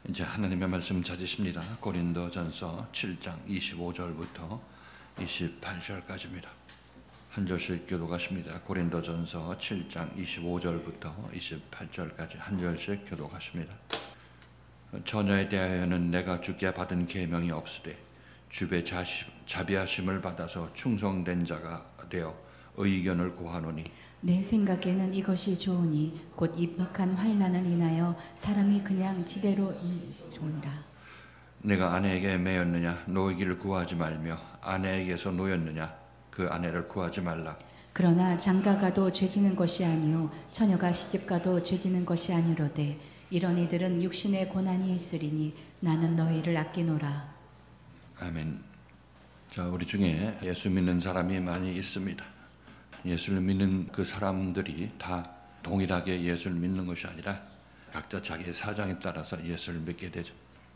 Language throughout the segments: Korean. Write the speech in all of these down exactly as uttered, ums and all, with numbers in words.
이제 하나님의 말씀 찾으십니다. 고린도전서 칠 장 이십오 절부터 이십팔 절까지입니다. 한 절씩 교독하십니다. 고린도전서 칠 장 이십오 절부터 이십팔 절까지 한 절씩 교독하십니다. 처녀에 대하여는 내가 주께 받은 계명이 없으되 주의 자비하심을 받아서 충성된 자가 되어 의견을 고하노니 내 생각에는 이것이 좋으니 곧 임박한 환난을 인하여 사람이 그냥 지대로 좋으니라. 내가 아내에게 매였느냐 노이기를 구하지 말며 아내에게서 노였느냐 그 아내를 구하지 말라. 그러나 장가가도 죄지는 것이 아니요 처녀가 시집가도 죄지는 것이 아니로되 이런 이들은 육신의 고난이 있으리니 나는 너희를 아끼노라. 아멘. 자, 우리 중에 예수 믿는 사람이 많이 있습니다. 예수를 믿는 그 사람들이 다 동일하게 예수를 믿는 것이 아니라 각자 자기의 사정에 따라서 예수를 믿게 되죠.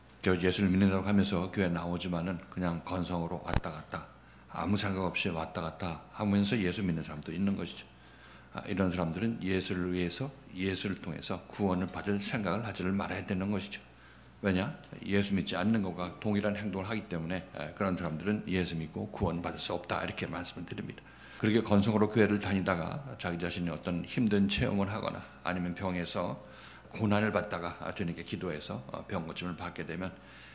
예수를 믿는다고 하면서 교회 나오지만은 그냥 건성으로 왔다 갔다 아무 생각 없이 왔다 갔다 하면서 예수 믿는 사람도 있는 것이죠. 이런 사람들은 예수를 위해서 예수를 통해서 구원을 받을 생각을 하지를 말아야 되는 것이죠. 왜냐? 예수 믿지 않는 것과 동일한 행동을 하기 때문에 그런 사람들은 예수 믿고 구원 받을 수 없다 이렇게 말씀을 드립니다. 그렇게 건성으로 교회를 다니다가 자기 자신이 어떤 힘든 체험을 하거나 아니면 병에서 고난을 받다가 주님께 기도해서 병 고침을 받게 되면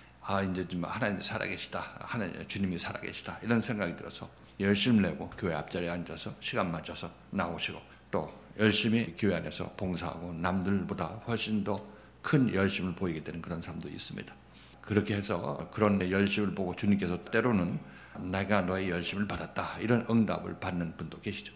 아 이제 좀 하나님이 살아계시다, 하나님 주님이 살아계시다 이런 생각이 들어서 열심을 내고 교회 앞자리에 앉아서 시간 맞춰서 나오시고 또 열심히 교회 안에서 봉사하고 남들보다 훨씬 더 큰 열심을 보이게 되는 그런 사람도 있습니다. 그렇게 해서 그런 열심을 보고 주님께서 때로는 내가 너의 열심을 받았다 이런 응답을 받는 분도 계시죠.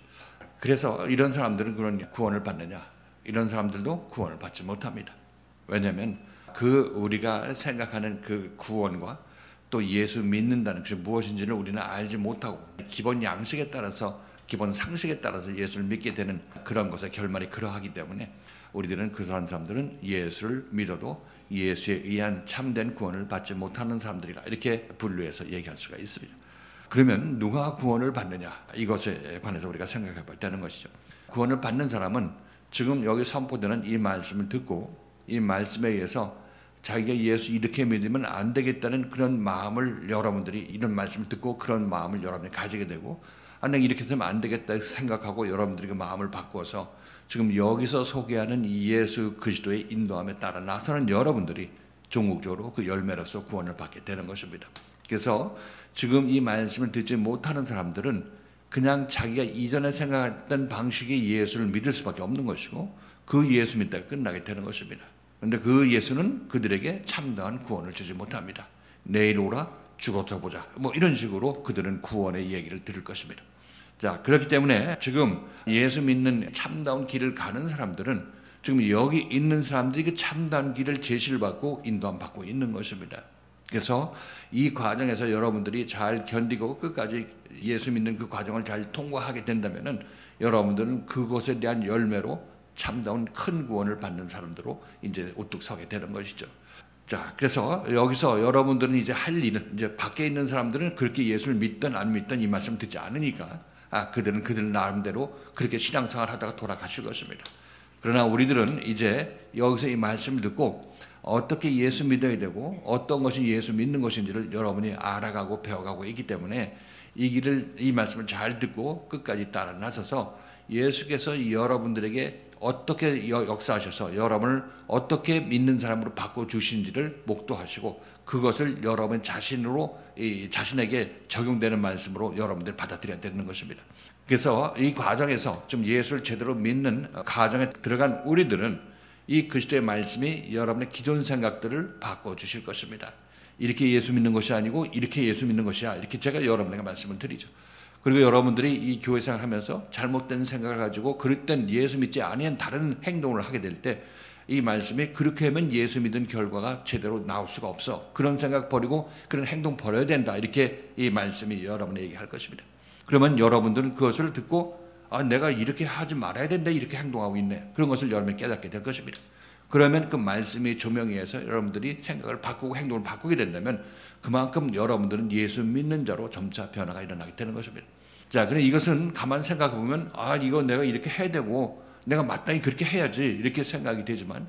그래서 이런 사람들은 그런 구원을 받느냐? 이런 사람들도 구원을 받지 못합니다. 왜냐하면 그 우리가 생각하는 그 구원과 또 예수 믿는다는 것이 무엇인지를 우리는 알지 못하고 기본 양식에 따라서 기본 상식에 따라서 예수를 믿게 되는 그런 것의 결말이 그러하기 때문에 우리들은 그런 사람들은 예수를 믿어도 예수에 의한 참된 구원을 받지 못하는 사람들이라 이렇게 분류해서 얘기할 수가 있습니다. 그러면 누가 구원을 받느냐 이것에 관해서 우리가 생각해 봐야 되는 것이죠. 구원을 받는 사람은 지금 여기 선포되는 이 말씀을 듣고 이 말씀에 의해서 자기가 예수 이렇게 믿으면 안 되겠다는 그런 마음을 여러분들이 이런 말씀을 듣고 그런 마음을 여러분이 가지게 되고 아, 내가 이렇게 되면 안 되겠다 생각하고 여러분들이 그 마음을 바꾸어서 지금 여기서 소개하는 예수 그리스도의 인도함에 따라 나서는 여러분들이 종국적으로 그 열매로서 구원을 받게 되는 것입니다. 그래서 지금 이 말씀을 듣지 못하는 사람들은 그냥 자기가 이전에 생각했던 방식의 예수를 믿을 수밖에 없는 것이고 그 예수 믿다가 끝나게 되는 것입니다. 그런데 그 예수는 그들에게 참다한 구원을 주지 못합니다. 내일 오라 죽어서 보자 뭐 이런 식으로 그들은 구원의 얘기를 들을 것입니다. 자, 그렇기 때문에 지금 예수 믿는 참다운 길을 가는 사람들은 지금 여기 있는 사람들이 그 참다운 길을 제시를 받고 인도함 받고 있는 것입니다. 그래서 이 과정에서 여러분들이 잘 견디고 끝까지 예수 믿는 그 과정을 잘 통과하게 된다면은 여러분들은 그것에 대한 열매로 참다운 큰 구원을 받는 사람들로 이제 우뚝 서게 되는 것이죠. 자, 그래서 여기서 여러분들은 이제 할 일은 이제 밖에 있는 사람들은 그렇게 예수를 믿든 안 믿든 이 말씀 듣지 않으니까 아, 그들은 그들 나름대로 그렇게 신앙생활 하다가 돌아가실 것입니다. 그러나 우리들은 이제 여기서 이 말씀을 듣고 어떻게 예수 믿어야 되고 어떤 것이 예수 믿는 것인지를 여러분이 알아가고 배워가고 있기 때문에 이 길을 이 말씀을 잘 듣고 끝까지 따라 나서서 예수께서 여러분들에게 어떻게 역사하셔서 여러분을 어떻게 믿는 사람으로 바꿔주신지를 목도하시고 그것을 여러분 자신으로 이 자신에게 적용되는 말씀으로 여러분들 받아들여야 되는 것입니다. 그래서 이 과정에서 좀 예수를 제대로 믿는 과정에 들어간 우리들은 이 그리스도의 말씀이 여러분의 기존 생각들을 바꿔주실 것입니다. 이렇게 예수 믿는 것이 아니고 이렇게 예수 믿는 것이야 이렇게 제가 여러분에게 말씀을 드리죠. 그리고 여러분들이 이 교회 생활하면서 잘못된 생각을 가지고 그럴 땐 예수 믿지 아니한 다른 행동을 하게 될 때 이 말씀이 그렇게 하면 예수 믿은 결과가 제대로 나올 수가 없어. 그런 생각 버리고 그런 행동 버려야 된다. 이렇게 이 말씀이 여러분에게 얘기할 것입니다. 그러면 여러분들은 그것을 듣고 아, 내가 이렇게 하지 말아야 된다. 이렇게 행동하고 있네. 그런 것을 여러분이 깨닫게 될 것입니다. 그러면 그 말씀의 조명에 의해서 여러분들이 생각을 바꾸고 행동을 바꾸게 된다면 그만큼 여러분들은 예수 믿는 자로 점차 변화가 일어나게 되는 것입니다. 자, 그런데 이것은 가만 생각해 보면 아, 이거 내가 이렇게 해야 되고 내가 마땅히 그렇게 해야지 이렇게 생각이 되지만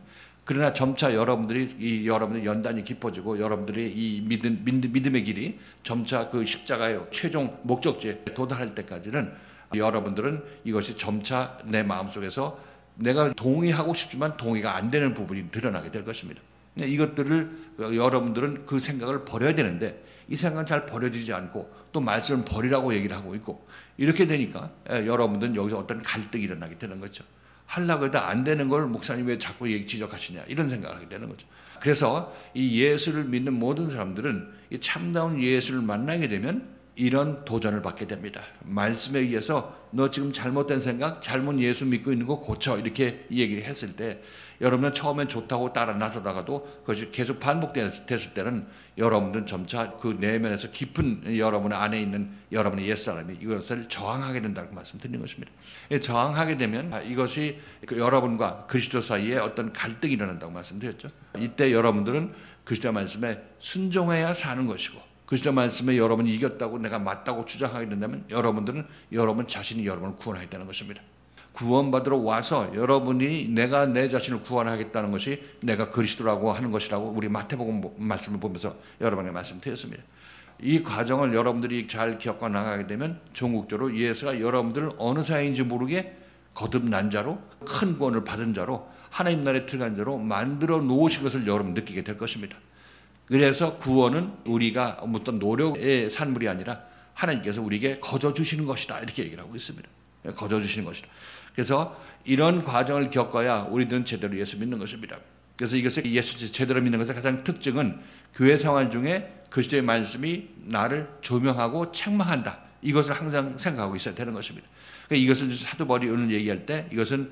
그러나 점차 여러분들이 이 여러분의 연단이 깊어지고 여러분들의 이 믿음, 믿음의 길이 점차 그 십자가의 최종 목적지에 도달할 때까지는 여러분들은 이것이 점차 내 마음속에서 내가 동의하고 싶지만 동의가 안 되는 부분이 드러나게 될 것입니다. 이것들을 여러분들은 그 생각을 버려야 되는데 이 생각은 잘 버려지지 않고 또 말씀을 버리라고 얘기를 하고 있고 이렇게 되니까 여러분들은 여기서 어떤 갈등이 일어나게 되는 거죠. 하려고 해도 안 되는 걸 목사님 왜 자꾸 얘기 지적하시냐 이런 생각을 하게 되는 거죠. 그래서 이 예수를 믿는 모든 사람들은 이 참다운 예수를 만나게 되면 이런 도전을 받게 됩니다. 말씀에 의해서 너 지금 잘못된 생각, 잘못 예수 믿고 있는 거 고쳐 이렇게 얘기를 했을 때 여러분은 처음엔 좋다고 따라 나서다가도 그것이 계속 반복됐을 때는 여러분들은 점차 그 내면에서 깊은 여러분 안에 있는 여러분의 옛사람이 이것을 저항하게 된다고 말씀드리는 것입니다. 저항하게 되면 이것이 여러분과 그리스도 사이에 어떤 갈등이 일어난다고 말씀드렸죠. 이때 여러분들은 그리스도 말씀에 순종해야 사는 것이고 그리스도 말씀에 여러분이 이겼다고 내가 맞다고 주장하게 된다면 여러분들은 여러분 자신이 여러분을 구원하겠다는 것입니다. 구원받으러 와서 여러분이 내가 내 자신을 구원하겠다는 것이 내가 그리스도라고 하는 것이라고 우리 마태복음 말씀을 보면서 여러분에게 말씀드렸습니다. 이 과정을 여러분들이 잘 기억하고 나가게 되면 종국적으로 예수가 여러분들을 어느 사이인지 모르게 거듭난 자로 큰 구원을 받은 자로 하나님 나라에 들어간 자로 만들어 놓으신 것을 여러분 느끼게 될 것입니다. 그래서 구원은 우리가 어떤 노력의 산물이 아니라 하나님께서 우리에게 거저 주시는 것이다 이렇게 얘기를 하고 있습니다. 거저 주시는 것이다. 그래서 이런 과정을 겪어야 우리들은 제대로 예수 믿는 것입니다. 그래서 이것을 예수 제대로 믿는 것의 가장 특징은 교회 생활 중에 그리스도의 말씀이 나를 조명하고 책망한다. 이것을 항상 생각하고 있어야 되는 것입니다. 그러니까 이것을 사도 바울이 오늘 얘기할 때 이것은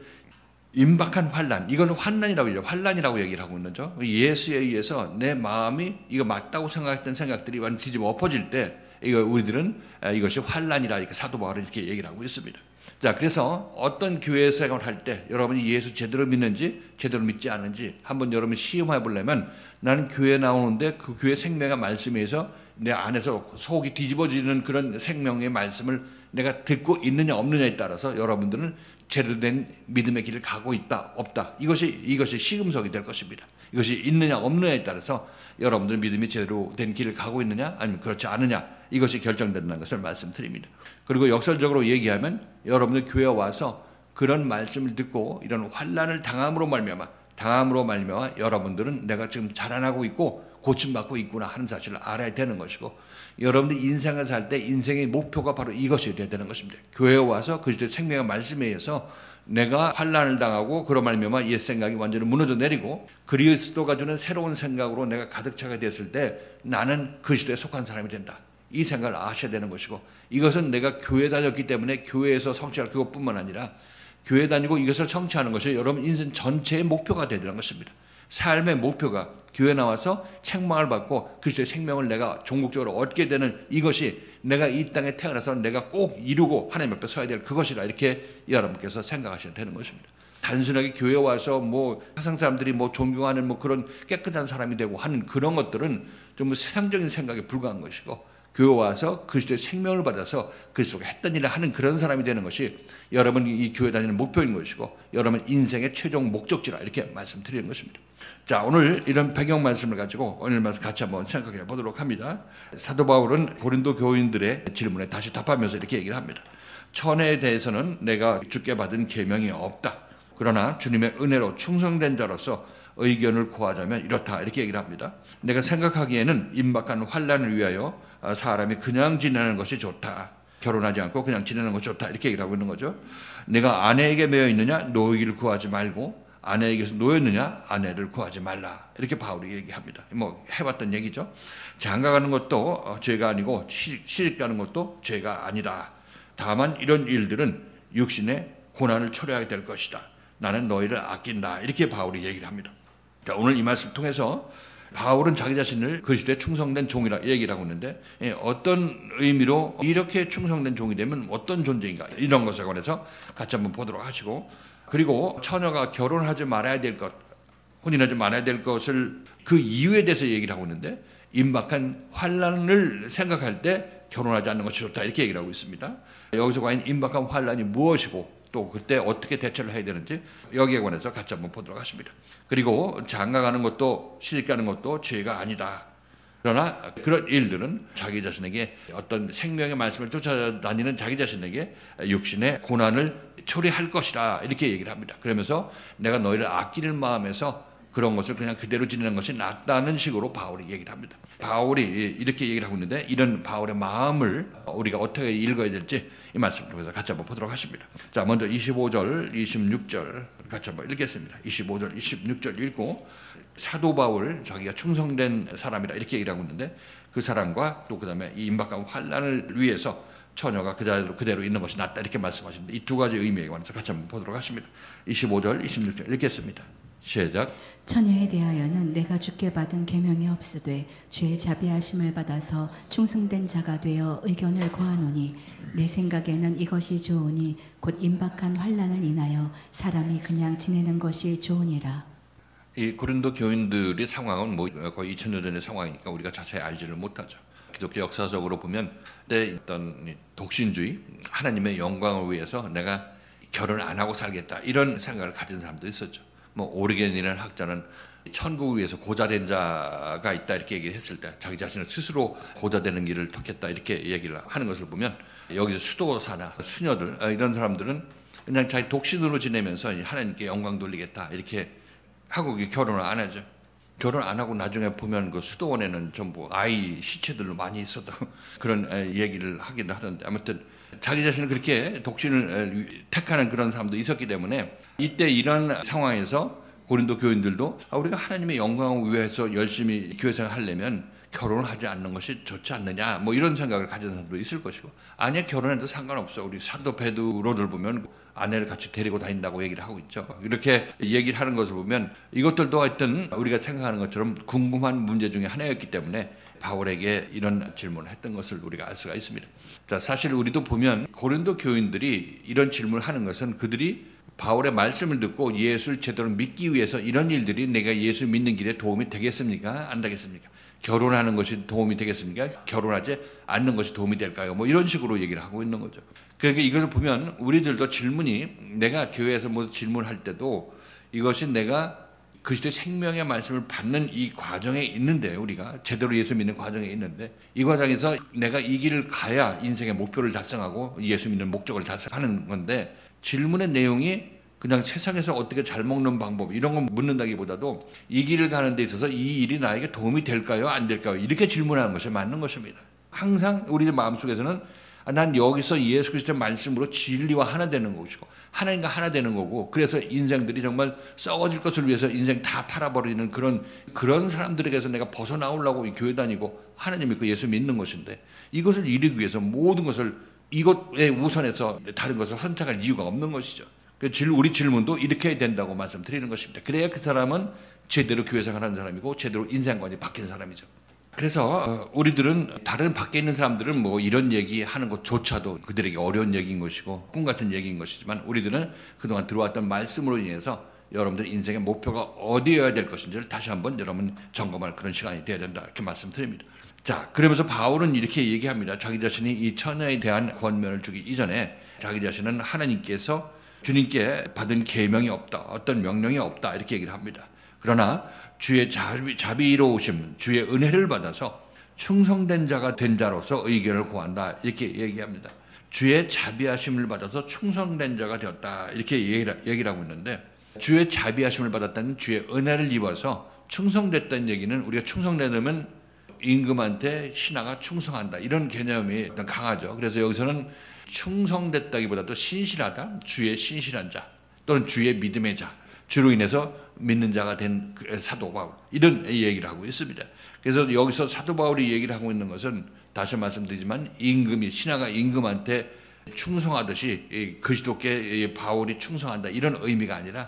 임박한 환난, 이거는 환난이라고 얘기해요. 환난이라고 얘기를 하고 있는 거죠. 예수에 의해서 내 마음이 이거 맞다고 생각했던 생각들이 완전 뒤집어 엎어질 때 이거 우리들은 이것이 환난이라 이렇게 사도 바울은 이렇게 얘기를 하고 있습니다. 자, 그래서 어떤 교회 생활을 할 때 여러분이 예수 제대로 믿는지 제대로 믿지 않은지 한번 여러분 시험해 보려면 나는 교회 나오는데 그 교회 생명의 말씀에 의해서 내 안에서 속이 뒤집어지는 그런 생명의 말씀을 내가 듣고 있느냐 없느냐에 따라서 여러분들은 제대로 된 믿음의 길을 가고 있다 없다 이것이 이것이 시금석이 될 것입니다. 이것이 있느냐 없느냐에 따라서 여러분들 믿음이 제대로 된 길을 가고 있느냐 아니면 그렇지 않느냐 이것이 결정된다는 것을 말씀드립니다. 그리고 역설적으로 얘기하면 여러분들 교회에 와서 그런 말씀을 듣고 이런 환난을 당함으로 말미암아 당함으로 말미암아 여러분들은 내가 지금 자라나고 있고 고침받고 있구나 하는 사실을 알아야 되는 것이고 여러분들 인생을 살 때 인생의 목표가 바로 이것이 되어야 되는 것입니다. 교회에 와서 그리스도의 생명의 말씀에 의해서 내가 환난을 당하고 그런 말미암아 옛 생각이 완전히 무너져 내리고 그리스도가 주는 새로운 생각으로 내가 가득 차게 됐을 때 나는 그리스도에 속한 사람이 된다. 이 생각을 아셔야 되는 것이고 이것은 내가 교회 다녔기 때문에 교회에서 성취할 그것뿐만 아니라 교회 다니고 이것을 성취하는 것이 여러분 인생 전체의 목표가 되야 되는 것입니다. 삶의 목표가 교회 나와서 책망을 받고 그리스도의 생명을 내가 종국적으로 얻게 되는 이것이 내가 이 땅에 태어나서 내가 꼭 이루고 하나님 앞에 서야 될 그것이라 이렇게 여러분께서 생각하셔야 되는 것입니다. 단순하게 교회 와서 뭐 세상 사람들이 뭐 존경하는 뭐 그런 깨끗한 사람이 되고 하는 그런 것들은 좀 세상적인 생각에 불과한 것이고 교회 와서 그리스도의 생명을 받아서 그리스도가 했던 일을 하는 그런 사람이 되는 것이 여러분 이 교회 다니는 목표인 것이고 여러분 인생의 최종 목적지라 이렇게 말씀드리는 것입니다. 자, 오늘 이런 배경 말씀을 가지고 오늘 말씀 같이 한번 생각해 보도록 합니다. 사도 바울은 고린도 교인들의 질문에 다시 답하면서 이렇게 얘기를 합니다. 천혜에 대해서는 내가 주께 받은 계명이 없다. 그러나 주님의 은혜로 충성된 자로서 의견을 구하자면 이렇다 이렇게 얘기를 합니다. 내가 생각하기에는 임박한 환난을 위하여 사람이 그냥 지내는 것이 좋다. 결혼하지 않고 그냥 지내는 것이 좋다 이렇게 얘기를 하고 있는 거죠. 내가 아내에게 매여 있느냐 노이기를 구하지 말고 아내에게서 놓였느냐 아내를 구하지 말라 이렇게 바울이 얘기합니다. 뭐 해봤던 얘기죠. 장가가는 것도 죄가 아니고 시집가는 것도 죄가 아니다. 다만 이런 일들은 육신의 고난을 초래하게 될 것이다. 나는 너희를 아낀다 이렇게 바울이 얘기를 합니다. 자, 오늘 이 말씀을 통해서 바울은 자기 자신을 그리스도의 충성된 종이라 얘기를 하고 있는데 어떤 의미로 이렇게 충성된 종이 되면 어떤 존재인가 이런 것에 관해서 같이 한번 보도록 하시고 그리고 처녀가 결혼하지 말아야 될 것, 혼인하지 말아야 될 것을 그 이유에 대해서 얘기를 하고 있는데 임박한 환난을 생각할 때 결혼하지 않는 것이 좋다 이렇게 얘기를 하고 있습니다. 여기서 과연 임박한 환난이 무엇이고 또 그때 어떻게 대처를 해야 되는지 여기에 관해서 같이 한번 보도록 하십니다. 그리고 장가가는 것도 시집가는 것도 죄가 아니다. 그러나 그런 일들은 자기 자신에게 어떤 생명의 말씀을 쫓아다니는 자기 자신에게 육신의 고난을 처리할 것이라 이렇게 얘기를 합니다. 그러면서 내가 너희를 아끼는 마음에서 그런 것을 그냥 그대로 지내는 것이 낫다는 식으로 바울이 얘기를 합니다. 바울이 이렇게 얘기를 하고 있는데 이런 바울의 마음을 우리가 어떻게 읽어야 될지 이 말씀 통해서 같이 한번 보도록 하십니다. 자, 먼저 이십오 절, 이십육 절 같이 한번 읽겠습니다. 이십오 절, 이십육 절 읽고 사도 바울 자기가 충성된 사람이라 이렇게 얘기를 하고 있는데 그 사람과 또 그다음에 이 임박한 환난을 위해서 처녀가 그대로, 그대로 있는 것이 낫다 이렇게 말씀하십니다. 이 두 가지 의미에 관해서 같이 한번 보도록 하십니다. 이십오 절, 이십육 절 읽겠습니다. 시작. 처녀에 대하여는 내가 주께 받은 계명이 없으되 주의 자비하심을 받아서 충성된 자가 되어 의견을 고하노니 내 생각에는 이것이 좋으니 곧 임박한 환난을 인하여 사람이 그냥 지내는 것이 좋으니라. 이 고린도 교인들의 상황은 뭐 거의 이천 년 전의 상황이니까 우리가 자세히 알지를 못하죠. 기독교 역사적으로 보면 그때 있던 독신주의, 하나님의 영광을 위해서 내가 결혼 안 하고 살겠다 이런 생각을 가진 사람도 있었죠. 뭐 오리겐이라는 학자는 천국을 위해서 고자된 자가 있다 이렇게 얘기를 했을 때 자기 자신을 스스로 고자되는 길을 택했다 이렇게 얘기를 하는 것을 보면 여기서 수도사나 수녀들 이런 사람들은 그냥 자기 독신으로 지내면서 하나님께 영광 돌리겠다 이렇게 하고 결혼을 안 하죠. 결혼 안 하고 나중에 보면 그 수도원에는 전부 아이 시체들로 많이 있어도 그런 얘기를 하기도 하던데 아무튼 자기 자신을 그렇게 독신을 택하는 그런 사람도 있었기 때문에 이때 이런 상황에서 고린도 교인들도 아, 우리가 하나님의 영광을 위해서 열심히 교회생활 하려면 결혼을 하지 않는 것이 좋지 않느냐 뭐 이런 생각을 가진 사람도 있을 것이고 아니야 결혼해도 상관없어. 우리 사도 베드로를 보면 아내를 같이 데리고 다닌다고 얘기를 하고 있죠. 이렇게 얘기를 하는 것을 보면 이것들도 하여튼 우리가 생각하는 것처럼 궁금한 문제 중에 하나였기 때문에 바울에게 이런 질문을 했던 것을 우리가 알 수가 있습니다. 자, 사실 우리도 보면 고린도 교인들이 이런 질문을 하는 것은 그들이 바울의 말씀을 듣고 예수를 제대로 믿기 위해서 이런 일들이 내가 예수 믿는 길에 도움이 되겠습니까? 안 되겠습니까? 결혼하는 것이 도움이 되겠습니까? 결혼하지 않는 것이 도움이 될까요? 뭐 이런 식으로 얘기를 하고 있는 거죠. 그러니까 이것을 보면 우리들도 질문이 내가 교회에서 뭐 질문할 때도 이것이 내가 그리스도의 생명의 말씀을 받는 이 과정에 있는데 우리가 제대로 예수 믿는 과정에 있는데 이 과정에서 내가 이 길을 가야 인생의 목표를 달성하고 예수 믿는 목적을 달성하는 건데 질문의 내용이 그냥 세상에서 어떻게 잘 먹는 방법 이런 건 묻는다기보다도 이 길을 가는 데 있어서 이 일이 나에게 도움이 될까요? 안 될까요? 이렇게 질문하는 것이 맞는 것입니다. 항상 우리 마음속에서는 난 여기서 예수 그리스도의 말씀으로 진리와 하나 되는 것이고 하나님과 하나 되는 거고 그래서 인생들이 정말 썩어질 것을 위해서 인생 다 팔아버리는 그런 그런 사람들에게서 내가 벗어나오려고 이 교회 다니고 하나님 믿고 예수 믿는 것인데 이것을 이루기 위해서 모든 것을 이것에 우선해서 다른 것을 선택할 이유가 없는 것이죠. 우리 질문도 이렇게 해야 된다고 말씀드리는 것입니다. 그래야 그 사람은 제대로 교회 생활하는 사람이고 제대로 인생관이 바뀐 사람이죠. 그래서 우리들은 다른 밖에 있는 사람들은 뭐 이런 얘기하는 것조차도 그들에게 어려운 얘기인 것이고 꿈 같은 얘기인 것이지만 우리들은 그동안 들어왔던 말씀으로 인해서 여러분들 인생의 목표가 어디여야 될 것인지를 다시 한번 여러분 점검할 그런 시간이 되어야 된다 이렇게 말씀드립니다. 자, 그러면서 바울은 이렇게 얘기합니다. 자기 자신이 이 처녀에 대한 권면을 주기 이전에 자기 자신은 하나님께서 주님께 받은 계명이 없다, 어떤 명령이 없다 이렇게 얘기를 합니다. 그러나 주의 자비, 자비로우심, 주의 은혜를 받아서 충성된 자가 된 자로서 의견을 구한다 이렇게 얘기합니다. 주의 자비하심을 받아서 충성된 자가 되었다 이렇게 얘기를, 얘기를 하고 있는데 주의 자비하심을 받았다는 주의 은혜를 입어서 충성됐다는 얘기는 우리가 충성되려면 임금한테 신하가 충성한다 이런 개념이 일단 강하죠. 그래서 여기서는 충성됐다기보다도 신실하다, 주의 신실한 자 또는 주의 믿음의 자, 주로 인해서 믿는 자가 된 사도 바울 이런 얘기를 하고 있습니다. 그래서 여기서 사도 바울이 얘기를 하고 있는 것은 다시 말씀드리지만 임금이 신하가 임금한테 충성하듯이 그리스도께 바울이 충성한다 이런 의미가 아니라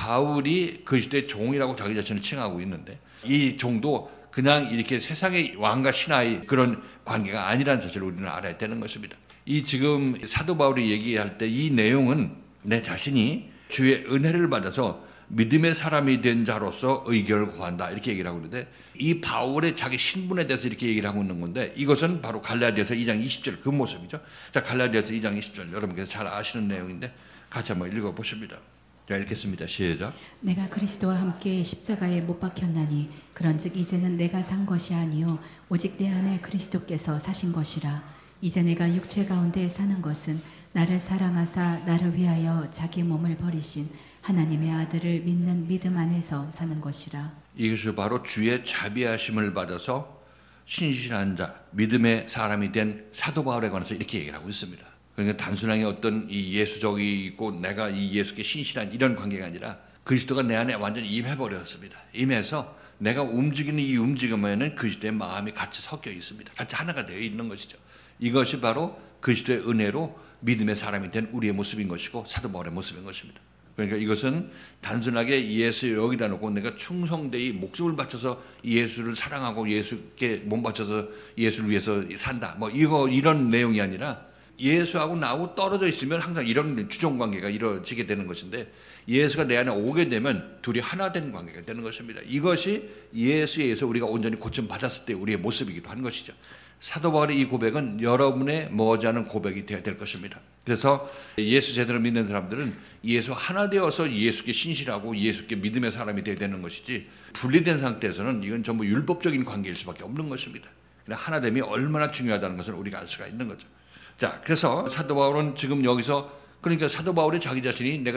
바울이 그리스도의 종이라고 자기 자신을 칭하고 있는데 이 종도 그냥 이렇게 세상의 왕과 신하의 그런 관계가 아니라는 사실을 우리는 알아야 되는 것입니다. 이 지금 사도 바울이 얘기할 때 이 내용은 내 자신이 주의 은혜를 받아서 믿음의 사람이 된 자로서 의결을 구한다 이렇게 얘기를 하고 있는데 이 바울의 자기 신분에 대해서 이렇게 얘기를 하고 있는 건데 이것은 바로 갈라디아서 이 장 이십 절 그 모습이죠. 자, 갈라디아서 이 장 이십 절 여러분께서 잘 아시는 내용인데 같이 한번 읽어보십니다. 자, 읽겠습니다. 시작. 내가 그리스도와 함께 십자가에 못 박혔나니 그런즉 이제는 내가 산 것이 아니요 오직 내 안에 그리스도께서 사신 것이라. 이제 내가 육체 가운데 사는 것은 나를 사랑하사 나를 위하여 자기 몸을 버리신 하나님의 아들을 믿는 믿음 안에서 사는 것이라. 이것이 바로 주의 자비하심을 받아서 신실한 자, 믿음의 사람이 된 사도 바울에 관해서 이렇게 얘기를 하고 있습니다. 그러니까 단순하게 어떤 이 예수적이고 내가 이 예수께 신실한 이런 관계가 아니라 그리스도가 내 안에 완전히 임해버렸습니다. 임해서 내가 움직이는 이 움직임에는 그리스도의 마음이 같이 섞여 있습니다. 같이 하나가 되어 있는 것이죠. 이것이 바로 그리스도의 은혜로 믿음의 사람이 된 우리의 모습인 것이고 사도 바울의 모습인 것입니다. 그러니까 이것은 단순하게 예수 여기다 놓고 내가 충성되이 목숨을 바쳐서 예수를 사랑하고 예수께 몸 바쳐서 예수를 위해서 산다. 뭐 이거 이런 내용이 아니라 예수하고 나하고 떨어져 있으면 항상 이런 주종 관계가 이루어지게 되는 것인데 예수가 내 안에 오게 되면 둘이 하나 된 관계가 되는 것입니다. 이것이 예수에 의해서 우리가 온전히 고침 받았을 때 우리의 모습이기도 한 것이죠. 사도 바울의 이 고백은 여러분의 머지않은 고백이 되어야 될 것입니다. 그래서 예수 제대로 믿는 사람들은 예수 하나 되어서 예수께 신실하고 예수께 믿음의 사람이 되어야 되는 것이지 분리된 상태에서는 이건 전부 율법적인 관계일 수밖에 없는 것입니다. 하나됨이 얼마나 중요하다는 것을 우리가 알 수가 있는 거죠. 자, 그래서 사도 바울은 지금 여기서 그러니까 사도 바울이 자기 자신이 내가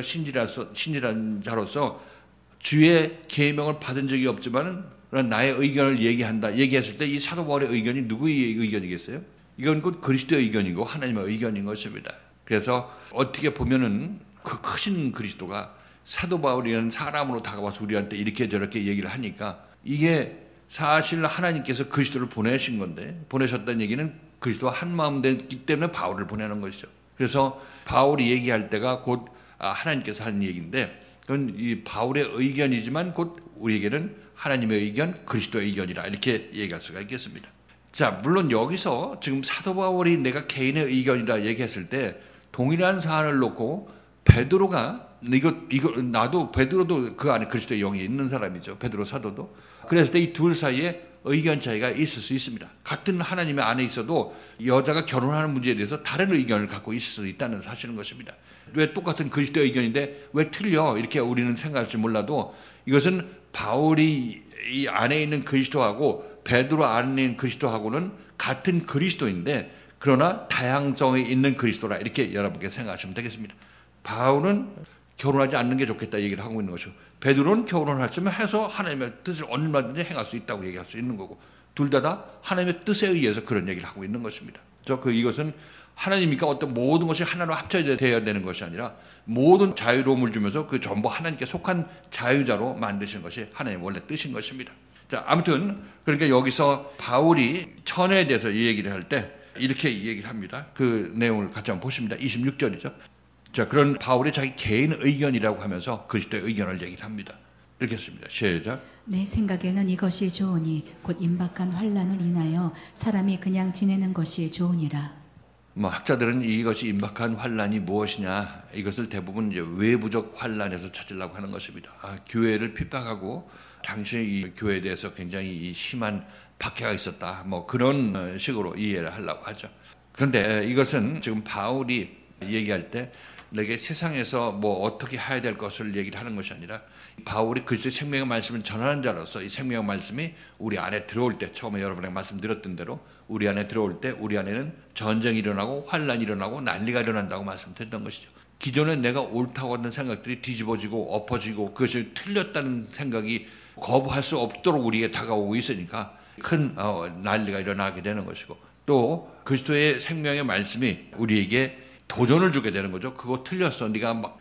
신실한 자로서 주의 계명을 받은 적이 없지만은 나의 의견을 얘기한다. 얘기했을 때 이 사도 바울의 의견이 누구의 의견이겠어요? 이건 곧 그리스도의 의견이고 하나님의 의견인 것입니다. 그래서 어떻게 보면은 그 크신 그리스도가 사도 바울이라는 사람으로 다가와서 우리한테 이렇게 저렇게 얘기를 하니까 이게 사실 하나님께서 그리스도를 보내신 건데 보내셨다는 얘기는 그리스도와 한 마음 됐기 때문에 바울을 보내는 것이죠. 그래서 바울이 얘기할 때가 곧 하나님께서 하는 얘기인데 그건 이 바울의 의견이지만 곧 우리에게는 하나님의 의견, 그리스도의 의견이라 이렇게 얘기할 수가 있겠습니다. 자, 물론 여기서 지금 사도 바울이 내가 개인의 의견이라 얘기했을 때 동일한 사안을 놓고 베드로가 이거 이거 나도 베드로도 그 안에 그리스도의 영이 있는 사람이죠. 베드로 사도도. 그랬을 때 이 둘 사이에 의견 차이가 있을 수 있습니다. 같은 하나님의 안에 있어도 여자가 결혼하는 문제에 대해서 다른 의견을 갖고 있을 수 있다는 사실인 것입니다. 왜 똑같은 그리스도의 의견인데 왜 틀려? 이렇게 우리는 생각할지 몰라도 이것은 바울이 이 안에 있는 그리스도하고 베드로 안에 있는 그리스도하고는 같은 그리스도인데 그러나 다양성이 있는 그리스도라 이렇게 여러분께 생각하시면 되겠습니다. 바울은 결혼하지 않는 게 좋겠다 얘기를 하고 있는 것이고 베드로는 결혼할 수 있으면 해서 하나님의 뜻을 얼마든지 행할 수 있다고 얘기할 수 있는 거고 둘 다 다 하나님의 뜻에 의해서 그런 얘기를 하고 있는 것입니다. 저 그 이것은 하나님이니까 어떤 모든 것이 하나로 합쳐져야 되는 것이 아니라 모든 자유로움을 주면서 그 전부 하나님께 속한 자유자로 만드시는 것이 하나님의 원래 뜻인 것입니다. 자, 아무튼 그러니까 여기서 바울이 천회에 대해서 이 얘기를 할 때 이렇게 얘기를 합니다. 그 내용을 같이 한번 보십니다. 이십육 절이죠. 자, 그런 바울이 자기 개인 의견이라고 하면서 그리스도의 의견을 얘기를 합니다. 읽겠습니다. 시작. 내 생각에는 이것이 좋으니 곧 임박한 환난을 인하여 사람이 그냥 지내는 것이 좋으니라. 뭐 학자들은 이것이 임박한 환난이 무엇이냐 이것을 대부분 이제 외부적 환난에서 찾으려고 하는 것입니다. 아, 교회를 핍박하고 당시 이 교회에 대해서 굉장히 심한 박해가 있었다. 뭐 그런 식으로 이해를 하려고 하죠. 그런데 이것은 지금 바울이 얘기할 때 내게 세상에서 뭐 어떻게 해야 될 것을 얘기를 하는 것이 아니라 바울이 그리스도의 생명의 말씀을 전하는 자로서 이 생명의 말씀이 우리 안에 들어올 때 처음에 여러분에게 말씀드렸던 대로 우리 안에 들어올 때 우리 안에는 전쟁이 일어나고 환란이 일어나고 난리가 일어난다고 말씀드렸던 것이죠. 기존에 내가 옳다고 하는 생각들이 뒤집어지고 엎어지고 그것이 틀렸다는 생각이 거부할 수 없도록 우리에게 다가오고 있으니까 큰 난리가 일어나게 되는 것이고 또 그리스도의 생명의 말씀이 우리에게 도전을 주게 되는 거죠. 그거 틀렸어. 네가 막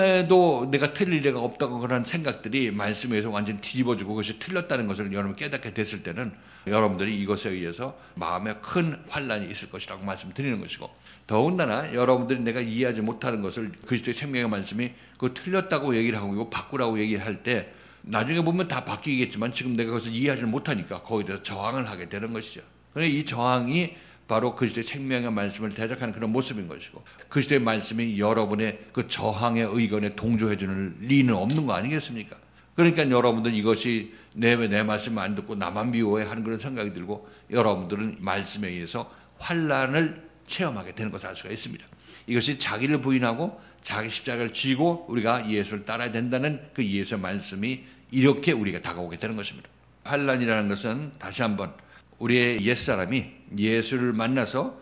꿈에도 내가 틀릴 리가 없다고 그런 생각들이 말씀에 의해서 완전히 뒤집어지고 그것이 틀렸다는 것을 여러분 깨닫게 됐을 때는 여러분들이 이것에 의해서 마음에 큰 환란이 있을 것이라고 말씀드리는 것이고 더군다나 여러분들이 내가 이해하지 못하는 것을 그리스도의 생명의 말씀이 그거 틀렸다고 얘기를 하고 이거 바꾸라고 얘기할 때 나중에 보면 다 바뀌겠지만 지금 내가 그것을 이해하지 못하니까 거기에 대해서 저항을 하게 되는 것이죠. 그러니까 이 저항이 바로 그리스도의 생명의 말씀을 대적하는 그런 모습인 것이고 그리스도의 말씀이 여러분의 그 저항의 의견에 동조해주는 리는 없는 거 아니겠습니까? 그러니까 여러분들 이것이 내, 내 말씀 안 듣고 나만 미워해 하는 그런 생각이 들고 여러분들은 말씀에 의해서 환란을 체험하게 되는 것을 알 수가 있습니다. 이것이 자기를 부인하고 자기 십자가를 지고 우리가 예수를 따라야 된다는 그 예수의 말씀이 이렇게 우리가 다가오게 되는 것입니다. 환난이라는 것은 다시 한번 우리의 옛사람이 예수를 만나서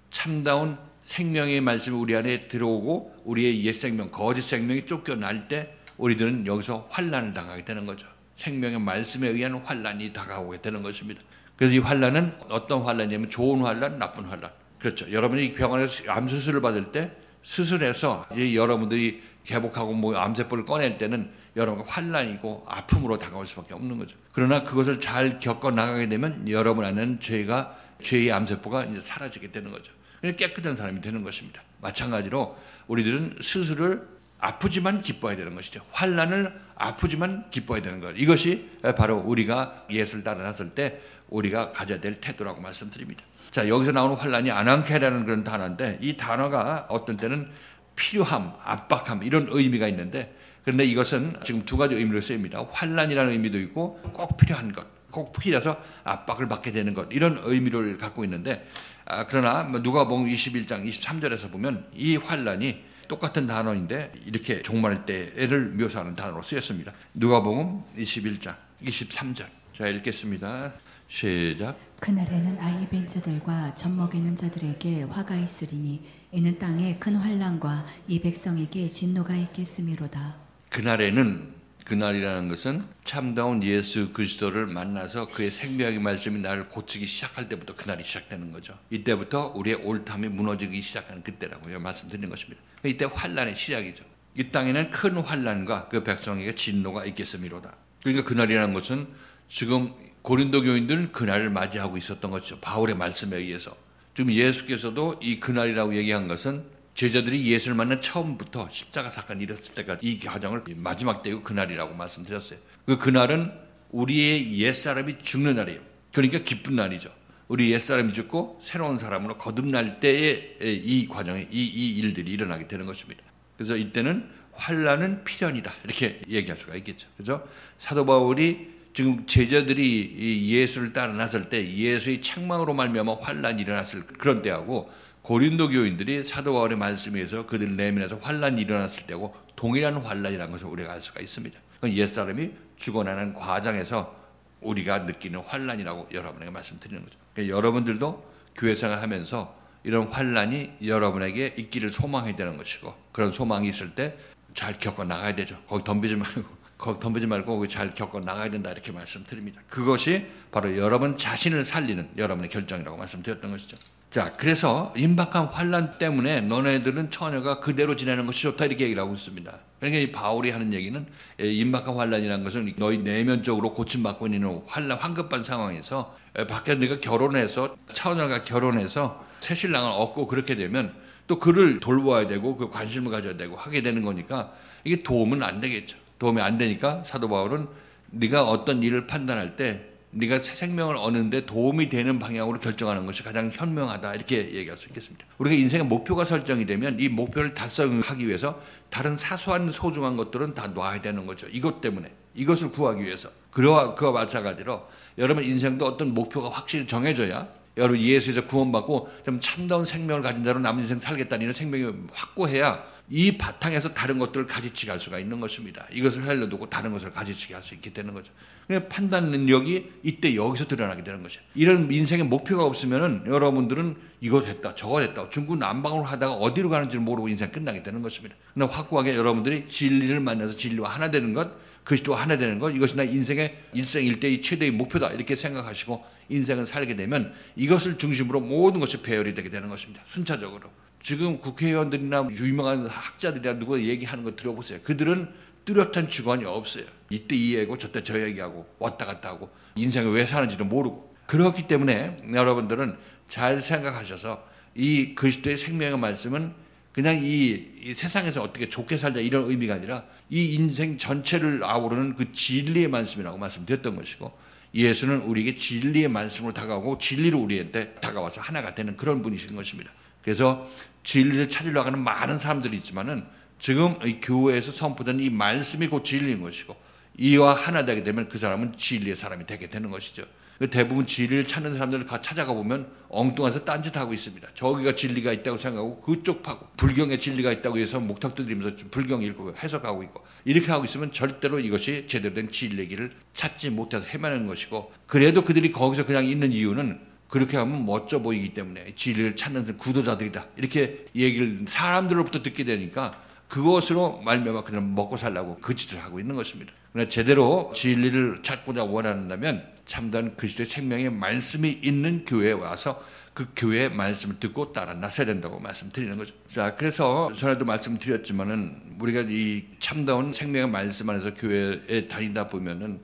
참다운 생명의 말씀이 우리 안에 들어오고 우리의 옛생명, 거짓 생명이 쫓겨날 때 우리들은 여기서 환난을 당하게 되는 거죠. 생명의 말씀에 의한 환난이 다가오게 되는 것입니다. 그래서 이 환난은 어떤 환난이냐면 좋은 환난, 나쁜 환난. 그렇죠. 여러분이 병원에서 암 수술을 받을 때 수술해서 이제 여러분들이 개복하고 뭐 암세포를 꺼낼 때는 여러분과 환난이고 아픔으로 다가올 수밖에 없는 거죠. 그러나 그것을 잘 겪어 나가게 되면 여러분 안에는 죄가 죄의 암세포가 이제 사라지게 되는 거죠. 깨끗한 사람이 되는 것입니다. 마찬가지로 우리들은 수술을 아프지만 기뻐해야 되는 것이죠. 환난을 아프지만 기뻐해야 되는 것. 이것이 바로 우리가 예수를 따라 나설 때 우리가 가져야 될 태도라고 말씀드립니다. 자, 여기서 나오는 환난이 아난케라는 그런 단어인데 이 단어가 어떤 때는 필요함, 압박함 이런 의미가 있는데 그런데 이것은 지금 두 가지 의미로 쓰입니다. 환난이라는 의미도 있고 꼭 필요한 것, 꼭 필요해서 압박을 받게 되는 것 이런 의미를 갖고 있는데 아, 그러나 누가복음 이십일 장 이십삼 절에서 보면 이 환난이 똑같은 단어인데 이렇게 종말 때를 묘사하는 단어로 쓰였습니다. 누가복음 이십일 장 이십삼 절 자 읽겠습니다. 시작. 그날에는 아이 뵐 자들과 젖 먹이는 자들에게 화가 있으리니 이는 땅에 큰 환난과 이 백성에게 진노가 있겠음이로다. 그날에는 그날이라는 것은 참다운 예수 그리스도를 만나서 그의 생명의 말씀이 나를 고치기 시작할 때부터 그날이 시작되는 거죠. 이때부터 우리의 옳담이 무너지기 시작하는 그때라고 말씀드리는 것입니다. 이때 환난의 시작이죠. 이 땅에는 큰 환난과 그 백성에게 진노가 있겠음이로다. 그러니까 그날이라는 것은 지금 고린도 교인들은 그날을 맞이하고 있었던 것이죠. 바울의 말씀에 의해서. 지금 예수께서도 이 그날이라고 얘기한 것은 제자들이 예수를 만난 처음부터 십자가 사건이 일었을 때까지 이 과정을 마지막 때고 그날이라고 말씀드렸어요. 그 그날은 우리의 옛사람이 죽는 날이에요. 그러니까 기쁜 날이죠. 우리 옛사람이 죽고 새로운 사람으로 거듭날 때에 이 과정에 이, 이 일들이 일어나게 되는 것입니다. 그래서 이때는 환난은 필연이다 이렇게 얘기할 수가 있겠죠. 그래서 사도 바울이 지금 제자들이 예수를 따라 나설 때 예수의 책망으로 말미암아 환난이 일어났을 그런 때하고 고린도 교인들이 사도 바울의 말씀에 의해서 그들 내면에서 환난이 일어났을 때하고 동일한 환난이라는 것을 우리가 알 수가 있습니다. 옛사람이 죽어나는 과정에서 우리가 느끼는 환난이라고 여러분에게 말씀드리는 거죠. 그러니까 여러분들도 교회 생활하면서 이런 환난이 여러분에게 있기를 소망해야 되는 것이고 그런 소망이 있을 때 잘 겪어 나가야 되죠. 거기 덤비지 말고 거기 덤비지 말고 거기 잘 겪어 나가야 된다 이렇게 말씀드립니다. 그것이 바로 여러분 자신을 살리는 여러분의 결정이라고 말씀드렸던 것이죠. 자, 그래서 임박한 환난 때문에 너네들은 처녀가 그대로 지내는 것이 좋다 이렇게 얘기를 하고 있습니다. 그러니까 이 바울이 하는 얘기는 임박한 환난이라는 것은 너희 내면적으로 고침받고 있는 환난 황급한 상황에서 밖에 네가 결혼해서 처녀가 결혼해서 새 신랑을 얻고 그렇게 되면 또 그를 돌봐야 되고 그 관심을 가져야 되고 하게 되는 거니까 이게 도움은 안 되겠죠. 도움이 안 되니까 사도 바울은 네가 어떤 일을 판단할 때 네가 새 생명을 얻는데 도움이 되는 방향으로 결정하는 것이 가장 현명하다 이렇게 얘기할 수 있겠습니다. 우리가 인생의 목표가 설정이 되면 이 목표를 달성하기 위해서 다른 사소한 소중한 것들은 다 놔야 되는 거죠. 이것 때문에 이것을 구하기 위해서 그와 그와 마찬가지로 여러분 인생도 어떤 목표가 확실히 정해져야 여러분 예수에서 구원받고 좀 참다운 생명을 가진 자로 남은 인생 살겠다는 이런 생명이 확고해야 이 바탕에서 다른 것들을 가지치게 할 수가 있는 것입니다. 이것을 살려두고 다른 것을 가지치게 할 수 있게 되는 거죠. 그러니까 판단 능력이 이때 여기서 드러나게 되는 것이에요. 이런 인생의 목표가 없으면은 여러분들은 이거 됐다 저거 됐다 중구난방으로 하다가 어디로 가는지를 모르고 인생 끝나게 되는 것입니다. 그러나 확고하게 여러분들이 진리를 만나서 진리와 하나 되는 것 그리스도와 하나 되는 것 이것이 나 인생의 일생일대의 최대의 목표다 이렇게 생각하시고 인생을 살게 되면 이것을 중심으로 모든 것이 배열이 되게 되는 것입니다. 순차적으로. 지금 국회의원들이나 유명한 학자들이나 누구 얘기하는 거 들어보세요. 그들은 뚜렷한 주관이 없어요. 이때 이 얘기하고 저때 저 얘기하고 왔다 갔다 하고 인생을 왜 사는지도 모르고 그렇기 때문에 여러분들은 잘 생각하셔서 이 그리스도의 생명의 말씀은 그냥 이, 이 세상에서 어떻게 좋게 살자 이런 의미가 아니라 이 인생 전체를 아우르는 그 진리의 말씀이라고 말씀드렸던 것이고 예수는 우리에게 진리의 말씀으로 다가오고 진리로 우리한테 다가와서 하나가 되는 그런 분이신 것입니다. 그래서 진리를 찾으려고 하는 많은 사람들이 있지만은 지금 이 교회에서 선포된 이 말씀이 곧 진리인 것이고 이와 하나 되게 되면 그 사람은 진리의 사람이 되게 되는 것이죠. 대부분 진리를 찾는 사람들을 찾아가 보면 엉뚱해서 딴짓하고 있습니다. 저기가 진리가 있다고 생각하고 그쪽 파고, 불경에 진리가 있다고 해서 목탁 두드리면서 불경 읽고 해석하고 있고, 이렇게 하고 있으면 절대로 이것이 제대로 된 진리의 길을 찾지 못해서 헤매는 것이고, 그래도 그들이 거기서 그냥 있는 이유는 그렇게 하면 멋져 보이기 때문에 진리를 찾는 구도자들이다, 이렇게 얘기를 사람들로부터 듣게 되니까 그것으로 말미암아 그냥 먹고 살라고 그 짓을 하고 있는 것입니다. 그러나 제대로 진리를 찾고자 원한다면 참된 그리스도의 생명의 말씀이 있는 교회에 와서 그 교회의 말씀을 듣고 따라 나서야 된다고 말씀드리는 거죠. 자, 그래서 전에도 말씀드렸지만은 우리가 이 참다운 생명의 말씀 안에서 교회에 다니다 보면은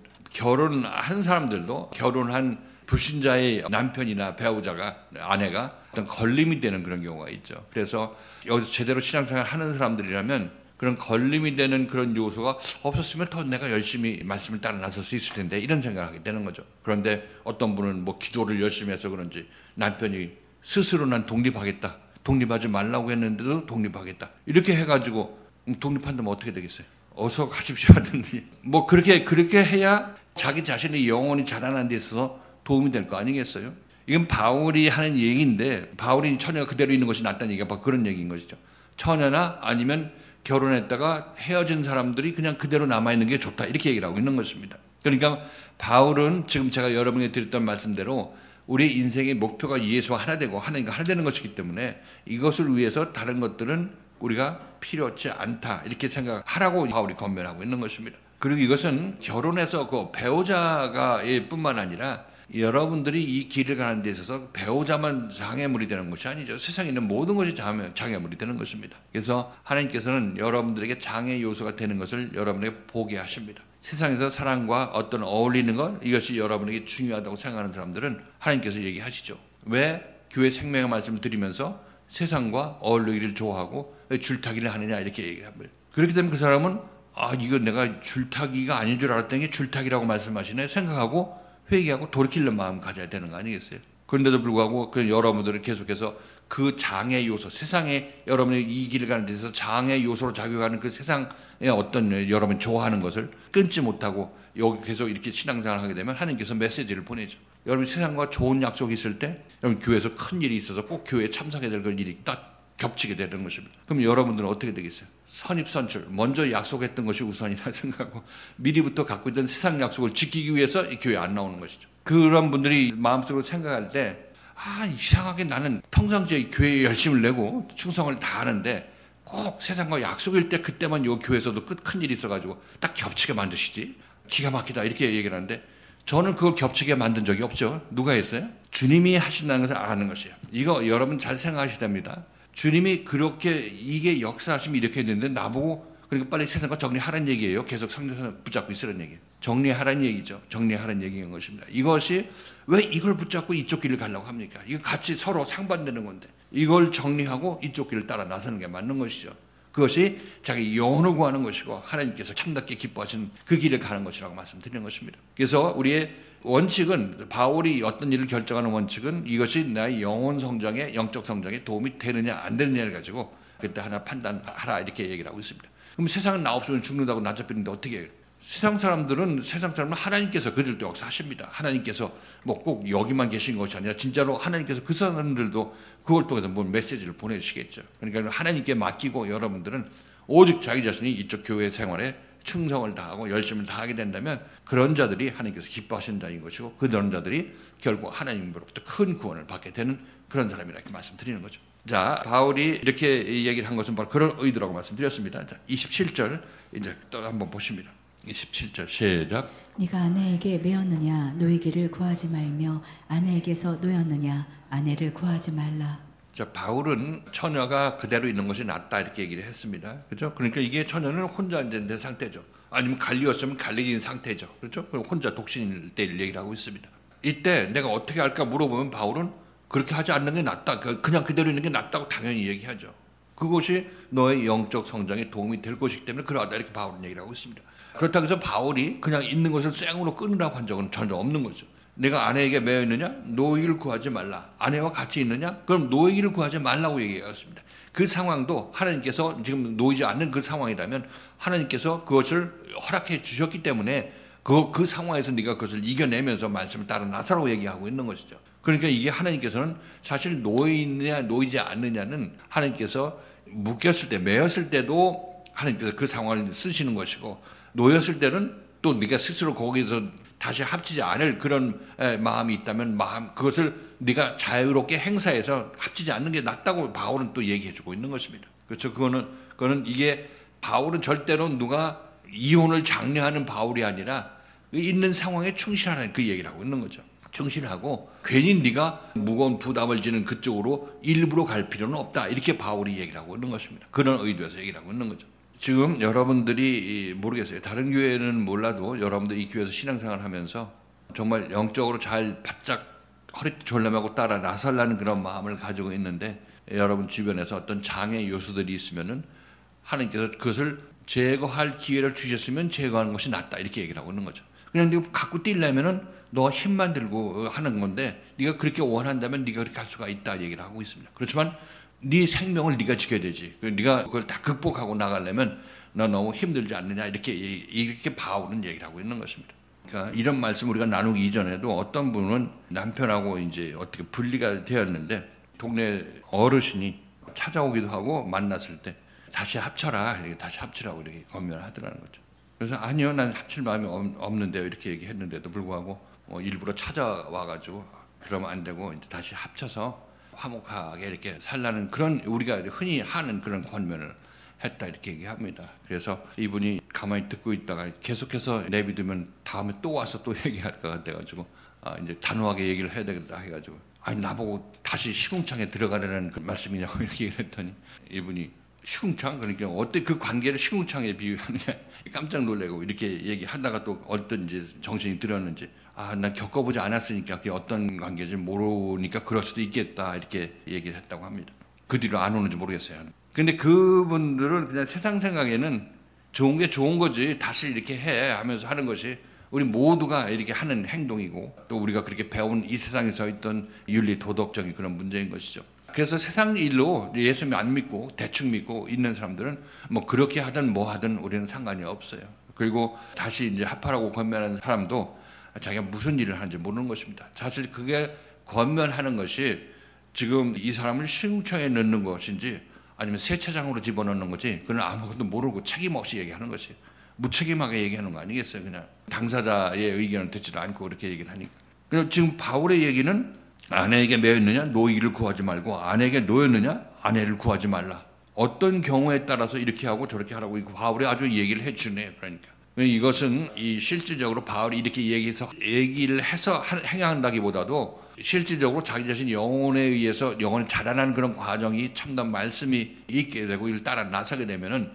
결혼한 사람들도 결혼한 불신자의 남편이나 배우자가, 아내가 어떤 걸림이 되는 그런 경우가 있죠. 그래서 여기서 제대로 신앙생활 하는 사람들이라면 그런 걸림이 되는 그런 요소가 없었으면 더 내가 열심히 말씀을 따라 나설 수 있을 텐데, 이런 생각을 하게 되는 거죠. 그런데 어떤 분은 뭐 기도를 열심히 해서 그런지 남편이 스스로 난 독립하겠다, 독립하지 말라고 했는데도 독립하겠다, 이렇게 해가지고 독립한다면 어떻게 되겠어요? 어서 가십시오 하든지 뭐 그렇게 그렇게 해야 자기 자신의 영혼이 자라는 데 있어서 도움이 될 거 아니겠어요? 이건 바울이 하는 얘기인데, 바울이 처녀가 그대로 있는 것이 낫다는 얘기가 바로 그런 얘기인 것이죠. 처녀나 아니면 결혼했다가 헤어진 사람들이 그냥 그대로 남아있는 게 좋다, 이렇게 얘기를 하고 있는 것입니다. 그러니까 바울은 지금 제가 여러분에게 드렸던 말씀대로 우리 인생의 목표가 예수와 하나 되고 하나님과 하나 되는 것이기 때문에 이것을 위해서 다른 것들은 우리가 필요치 않다, 이렇게 생각하라고 바울이 권면하고 있는 것입니다. 그리고 이것은 결혼해서 그 배우자가 뿐만 아니라 여러분들이 이 길을 가는 데 있어서 배우자만 장애물이 되는 것이 아니죠. 세상에 있는 모든 것이 장애물이 되는 것입니다. 그래서 하나님께서는 여러분들에게 장애 요소가 되는 것을 여러분에게 보게 하십니다. 세상에서 사랑과 어떤 어울리는 것, 이것이 여러분에게 중요하다고 생각하는 사람들은 하나님께서 얘기하시죠. 왜 교회 생명의 말씀을 드리면서 세상과 어울리기를 좋아하고 왜 줄타기를 하느냐, 이렇게 얘기를 합니다. 그렇게 되면 그 사람은 아, 이거 내가 줄타기가 아닌 줄 알았던 게 줄타기라고 말씀하시네 생각하고 회개하고 돌이키는 마음 가져야 되는 거 아니겠어요? 그런데도 불구하고 그 여러분들은 계속해서 그 장애 요소, 세상에 여러분이 이 길을 가는 데서 장애 요소로 작용하는 그 세상의 어떤 여러분 좋아하는 것을 끊지 못하고 여기 계속 이렇게 신앙생활을 하게 되면 하나님께서 메시지를 보내죠. 여러분 세상과 좋은 약속이 있을 때 여러분 교회에서 큰 일이 있어서 꼭 교회에 참석해야 될 그런 일이 딱 겹치게 되는 것입니다. 그럼 여러분들은 어떻게 되겠어요? 선입선출, 먼저 약속했던 것이 우선이라 생각하고 미리부터 갖고 있던 세상 약속을 지키기 위해서 이 교회에 안 나오는 것이죠. 그런 분들이 마음속으로 생각할 때 아, 이상하게 나는 평상시에 교회에 열심을 내고 충성을 다 하는데 꼭 세상과 약속일 때 그때만 이 교회에서도 큰 일이 있어가지고 딱 겹치게 만드시지, 기가 막히다, 이렇게 얘기를 하는데 저는 그걸 겹치게 만든 적이 없죠. 누가 했어요? 주님이 하신다는 것을 아는 것이에요. 이거 여러분 잘 생각하셔야 됩니다. 주님이 그렇게 이게 역사하시면 이렇게 했는데 나보고 그러니까 빨리 세상과 정리하라는 얘기예요. 계속 성경에서 붙잡고 있으라는 얘기예요. 정리하라는 얘기죠. 정리하라는 얘기인 것입니다. 이것이 왜 이걸 붙잡고 이쪽 길을 가려고 합니까? 이거 같이 서로 상반되는 건데 이걸 정리하고 이쪽 길을 따라 나서는 게 맞는 것이죠. 그것이 자기 영혼을 구하는 것이고 하나님께서 참답게 기뻐하시는 그 길을 가는 것이라고 말씀드리는 것입니다. 그래서 우리의 원칙은, 바울이 어떤 일을 결정하는 원칙은 이것이 나의 영혼 성장에, 영적 성장에 도움이 되느냐 안 되느냐를 가지고 그때 하나 판단하라, 이렇게 얘기를 하고 있습니다. 그럼 세상은 나 없으면 죽는다고 나 잡히는데 어떻게 해요? 세상 사람들은 세상 사람은 하나님께서 그들도 역사하십니다. 하나님께서 뭐 꼭 여기만 계신 것이 아니라 진짜로 하나님께서 그 사람들도 그걸 통해서 뭔 메시지를 보내주시겠죠. 그러니까 하나님께 맡기고 여러분들은 오직 자기 자신이 이쪽 교회 생활에 충성을 다하고 열심을 다하게 된다면 그런 자들이 하나님께서 기뻐하시는 자인 것이고 그런 자들이 결국 하나님으로부터 큰 구원을 받게 되는 그런 사람이라 이렇게 말씀드리는 거죠. 자, 바울이 이렇게 얘기를 한 것은 바로 그런 의도라고 말씀드렸습니다. 자, 이십칠 절 이제 또 한번 보십니다. 이십칠 절 시작. 네가 아내에게 매었느냐 노이기를 구하지 말며 아내에게서 노였느냐 아내를 구하지 말라. 자, 바울은 처녀가 그대로 있는 것이 낫다 이렇게 얘기를 했습니다. 그렇죠? 그러니까 이게 처녀는 혼자 있는 상태죠. 아니면 갈리였으면 갈리인 상태죠. 그렇죠? 혼자 독신일 때를 얘기를 하고 있습니다. 이때 내가 어떻게 할까 물어보면 바울은 그렇게 하지 않는 게 낫다. 그냥 그대로 있는 게 낫다고 당연히 얘기하죠. 그것이 너의 영적 성장에 도움이 될 것이기 때문에 그러하다 이렇게 바울은 얘기를 하고 있습니다. 그렇다고 해서 바울이 그냥 있는 것을 생으로 끊으라고 한 적은 전혀 없는 거죠. 내가 아내에게 매여 있느냐? 노이를 구하지 말라. 아내와 같이 있느냐? 그럼 노이를 구하지 말라고 얘기했습니다. 그 상황도 하나님께서 지금 놓이지 않는 그 상황이라면 하나님께서 그것을 허락해 주셨기 때문에 그, 그 상황에서 네가 그것을 이겨내면서 말씀을 따라 나서라고 얘기하고 있는 것이죠. 그러니까 이게 하나님께서는 사실 놓이느냐 놓이지 않느냐는 하나님께서 묶였을 때, 매였을 때도 하나님께서 그 상황을 쓰시는 것이고, 놓였을 때는 또 네가 스스로 거기서 다시 합치지 않을 그런 마음이 있다면 마음 그것을 네가 자유롭게 행사해서 합치지 않는 게 낫다고 바울은 또 얘기해주고 있는 것입니다. 그렇죠? 그거는 그거는 이게 바울은 절대로 누가 이혼을 장려하는 바울이 아니라 있는 상황에 충실하는 그 얘기를 하고 있는 거죠. 충실하고 괜히 네가 무거운 부담을 지는 그쪽으로 일부러 갈 필요는 없다. 이렇게 바울이 얘기를 하고 있는 것입니다. 그런 의도에서 얘기를 하고 있는 거죠. 지금 여러분들이 모르겠어요. 다른 교회는 몰라도 여러분들 이 교회에서 신앙생활 하면서 정말 영적으로 잘 바짝 허리 졸라매고 따라 나서려는 그런 마음을 가지고 있는데, 여러분 주변에서 어떤 장애 요소들이 있으면은 하나님께서 그것을 제거할 기회를 주셨으면 제거하는 것이 낫다. 이렇게 얘기를 하고 있는 거죠. 그냥 네가 갖고 뛰려면은 너 힘만 들고 하는 건데, 네가 그렇게 원한다면 네가 그렇게 할 수가 있다 얘기를 하고 있습니다. 그렇지만 네 생명을 네가 지켜야 되지. 네가 그걸 다 극복하고 나가려면 너 너무 힘들지 않느냐, 이렇게 이렇게 바울은 얘기를 하고 있는 것입니다. 그러니까 이런 말씀 우리가 나누기 이전에도 어떤 분은 남편하고 이제 어떻게 분리가 되었는데 동네 어르신이 찾아오기도 하고 만났을 때 다시 합쳐라, 이렇게 다시 합치라고 이렇게 권면하더라는 거죠. 그래서 아니요, 난 합칠 마음이 없는데요, 이렇게 얘기했는데도 불구하고 뭐 일부러 찾아와가지고 그러면 안 되고 이제 다시 합쳐서 화목하게 이렇게 살라는 그런 우리가 흔히 하는 그런 권면을 했다 이렇게 얘기합니다. 그래서 이분이 가만히 듣고 있다가 계속해서 내비두면 다음에 또 와서 또 얘기할 것 같아가지고 아, 이제 단호하게 얘기를 해야 되겠다 해가지고 아니 나보고 다시 시궁창에 들어가라는 그 말씀이냐고 이렇게 얘기를 했더니 이분이 시궁창? 그러니까 어때 그 관계를 시궁창에 비유하느냐 깜짝 놀래고 이렇게 얘기하다가 또 어떤 이제 정신이 들었는지 아, 난 겪어보지 않았으니까 그게 어떤 관계인지 모르니까 그럴 수도 있겠다 이렇게 얘기를 했다고 합니다. 그 뒤로 안 오는지 모르겠어요. 근데 그분들은 그냥 세상 생각에는 좋은 게 좋은 거지 다시 이렇게 해 하면서 하는 것이 우리 모두가 이렇게 하는 행동이고 또 우리가 그렇게 배운 이 세상에서 있던 윤리 도덕적인 그런 문제인 것이죠. 그래서 세상 일로 예수 안 믿고 대충 믿고 있는 사람들은 뭐 그렇게 하든 뭐 하든 우리는 상관이 없어요. 그리고 다시 이제 합하라고 권면하는 사람도 자기가 무슨 일을 하는지 모르는 것입니다. 사실 그게 권면하는 것이 지금 이 사람을 시궁창에 넣는 것인지 아니면 세차장으로 집어넣는 거지 그건 아무것도 모르고 책임 없이 얘기하는 것이 무책임하게 얘기하는 거 아니겠어요. 그냥 당사자의 의견을 듣지도 않고 그렇게 얘기를 하니까. 그리고 지금 바울의 얘기는 아내에게 매였느냐 노이를 구하지 말고 아내에게 놓였느냐 아내를 구하지 말라. 어떤 경우에 따라서 이렇게 하고 저렇게 하라고 바울이 아주 얘기를 해주네요. 그러니까 이것은 이 실질적으로 바울이 이렇게 얘기해서 얘기를 해서 행한다기보다도 실질적으로 자기 자신 영혼에 의해서 영혼을 자라나는 그런 과정이 참된 말씀이 있게 되고 이를 따라 나서게 되면은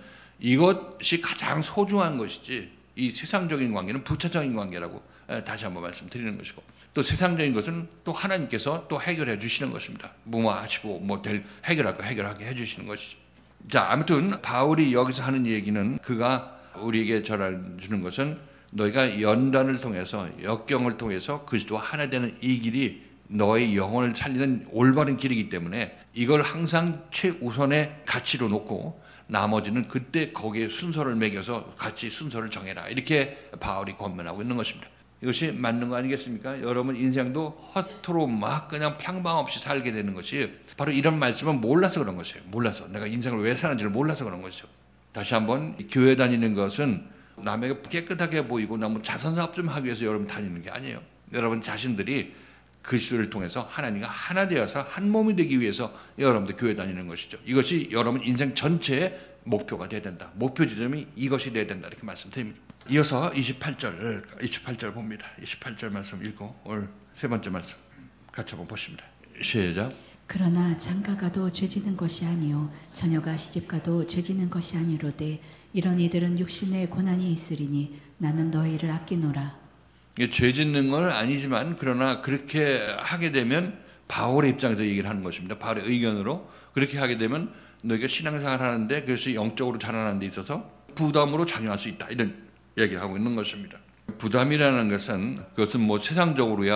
이것이 가장 소중한 것이지 이 세상적인 관계는 부차적인 관계라고 다시 한번 말씀드리는 것이고 또 세상적인 것은 또 하나님께서 또 해결해 주시는 것입니다. 무마하시고 뭐 될 해결할 거 해결하게 해주시는 것이죠. 자, 아무튼 바울이 여기서 하는 얘기는 그가 우리에게 전해주는 것은 너희가 연단을 통해서 역경을 통해서 그리스도와 하나 되는 이 길이 너의 영혼을 살리는 올바른 길이기 때문에 이걸 항상 최우선의 가치로 놓고 나머지는 그때 거기에 순서를 매겨서 같이 순서를 정해라. 이렇게 바울이 권면하고 있는 것입니다. 이것이 맞는 거 아니겠습니까? 여러분 인생도 허투루 막 그냥 평방 없이 살게 되는 것이 바로 이런 말씀을 몰라서 그런 것이에요. 몰라서 내가 인생을 왜 사는지를 몰라서 그런 것이죠. 다시 한번 교회 다니는 것은 남에게 깨끗하게 보이고 너무 자선사업 좀 하기 위해서 여러분 다니는 게 아니에요. 여러분 자신들이 그리스도를 통해서 하나님과 하나 되어서 한 몸이 되기 위해서 여러분들 교회 다니는 것이죠. 이것이 여러분 인생 전체의 목표가 되어야 된다. 목표 지점이 이것이 되어야 된다. 이렇게 말씀드립니다. 이어서 이십팔 절, 이십팔 절 봅니다. 이십팔 절 말씀 읽고 오늘 세 번째 말씀 같이 한번 보십니다. 시작. 그러나 장가가도 죄지는 것이 아니요 처녀가 시집가도 죄지는 것이 아니로되 이런 이들은 육신의 고난이 있으리니 나는 너희를 아끼노라. 죄 짓는 건 아니지만 그러나 그렇게 하게 되면 바울의 입장에서 얘기를 하는 것입니다. 바울의 의견으로 그렇게 하게 되면 너희가 신앙생활 하는데 그것이 영적으로 자라나는 데 있어서 부담으로 작용할 수 있다. 이런 얘기를 하고 있는 것입니다. 부담이라는 것은 그것은 뭐 세상적으로야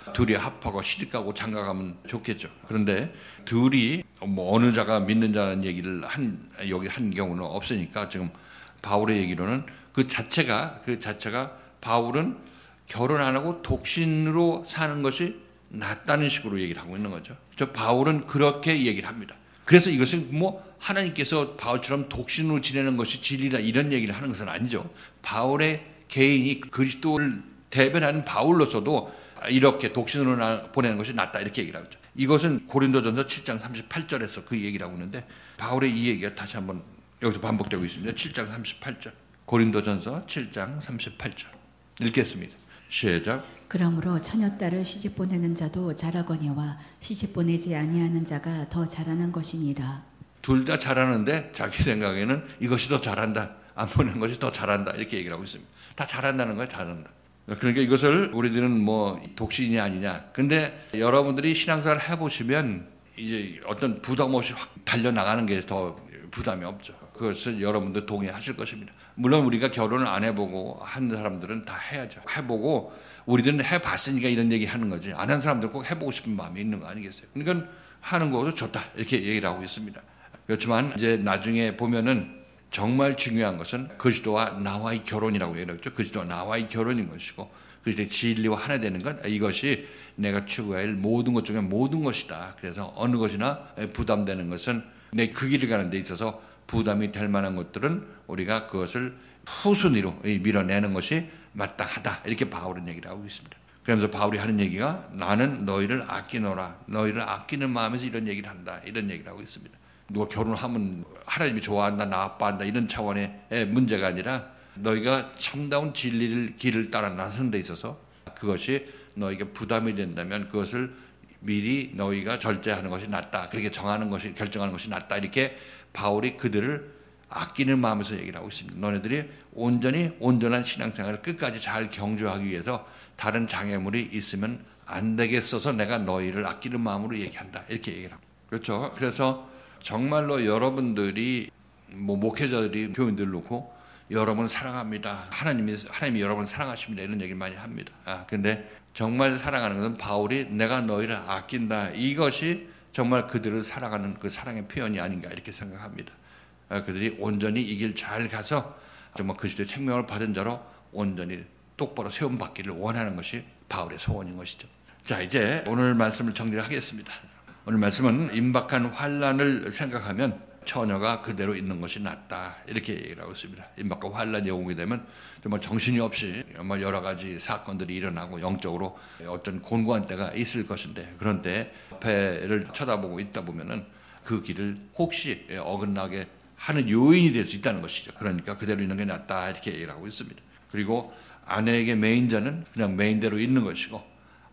둘이 합하고 시집가고 장가가면 좋겠죠. 그런데 둘이 뭐 어느 자가 믿는 자라는 얘기를 한 여기 한 경우는 없으니까 지금 바울의 얘기로는 그 자체가 그 자체가 바울은 결혼 안 하고 독신으로 사는 것이 낫다는 식으로 얘기를 하고 있는 거죠. 저 바울은 그렇게 얘기를 합니다. 그래서 이것은 뭐 하나님께서 바울처럼 독신으로 지내는 것이 진리다 이런 얘기를 하는 것은 아니죠. 바울의 개인이 그리스도를 대변하는 바울로서도 이렇게 독신으로 보내는 것이 낫다 이렇게 얘기를 하죠. 이것은 고린도전서 칠 장 삼십팔 절에서 그 얘기를 하고 있는데 바울의 이 얘기가 다시 한번 여기서 반복되고 있습니다. 칠 장 삼십팔 절 고린도전서 칠 장 삼십팔 절 읽겠습니다. 시작. 그러므로 처녀딸을 시집 보내는 자도 잘하거니와 시집 보내지 아니하는 자가 더 잘하는 것이니라. 둘 다 잘하는데 자기 생각에는 이것이 더 잘한다. 안 보내는 것이 더 잘한다. 이렇게 얘기를 하고 있습니다. 다 잘한다는 거예요. 잘한다. 그러니까 이것을 우리들은 뭐 독신이 아니냐. 근데 여러분들이 신앙생활을 해보시면 이제 어떤 부담 없이 확 달려나가는 게 더 부담이 없죠. 그것을 여러분도 동의하실 것입니다. 물론 우리가 결혼을 안 해보고 한 사람들은 다 해야죠. 해보고 우리들은 해봤으니까 이런 얘기 하는 거지. 안 한 사람들 꼭 해보고 싶은 마음이 있는 거 아니겠어요? 그러니까 하는 것도 좋다. 이렇게 얘기를 하고 있습니다. 그렇지만 이제 나중에 보면은 정말 중요한 것은 그리스도와 나와의 결혼이라고 얘기했죠. 그리스도와 나와의 결혼인 것이고 그리스도의 진리와 하나 되는 것 이것이 내가 추구해야 할 모든 것 중에 모든 것이다. 그래서 어느 것이나 부담되는 것은 내 그 길을 가는 데 있어서 부담이 될 만한 것들은 우리가 그것을 후순위로 밀어내는 것이 마땅하다. 이렇게 바울은 얘기를 하고 있습니다. 그러면서 바울이 하는 얘기가 나는 너희를 아끼노라. 너희를 아끼는 마음에서 이런 얘기를 한다. 이런 얘기를 하고 있습니다. 누가 결혼하면 하나님이 좋아한다, 나빠한다 이런 차원의 문제가 아니라 너희가 참다운 진리를 길을 따라 나선 데 있어서 그것이 너희가 부담이 된다면 그것을 미리 너희가 절제하는 것이 낫다. 그렇게 정하는 것이 결정하는 것이 낫다. 이렇게 바울이 그들을 아끼는 마음에서 얘기를 하고 있습니다. 너네들이 온전히 온전한 신앙생활을 끝까지 잘 경주하기 위해서 다른 장애물이 있으면 안 되겠어서 내가 너희를 아끼는 마음으로 얘기한다. 이렇게 얘기를 하고 그렇죠. 그래서 정말로 여러분들이 뭐 목회자들이 교인들 놓고 여러분 사랑합니다. 하나님이 하나님이 여러분 사랑하십니다. 이런 얘기를 많이 합니다. 아 근데 정말 사랑하는 것은 바울이 내가 너희를 아낀다. 이것이 정말 그들을 사랑하는 그 사랑의 표현이 아닌가 이렇게 생각합니다. 아, 그들이 온전히 이 길 잘 가서 정말 그리스도의 생명을 받은 자로 온전히 똑바로 세움 받기를 원하는 것이 바울의 소원인 것이죠. 자 이제 오늘 말씀을 정리하겠습니다. 오늘 말씀은 임박한 환난을 생각하면 처녀가 그대로 있는 것이 낫다 이렇게 얘기를 하고 있습니다. 임박한 환난이 오게 되면 정말 정신이 없이 여러 가지 사건들이 일어나고 영적으로 어떤 곤고한 때가 있을 것인데 그런 때 앞에를 쳐다보고 있다 보면은 그 길을 혹시 어긋나게 하는 요인이 될 수 있다는 것이죠. 그러니까 그대로 있는 게 낫다 이렇게 얘기를 하고 있습니다. 그리고 아내에게 매인자는 그냥 매인대로 있는 것이고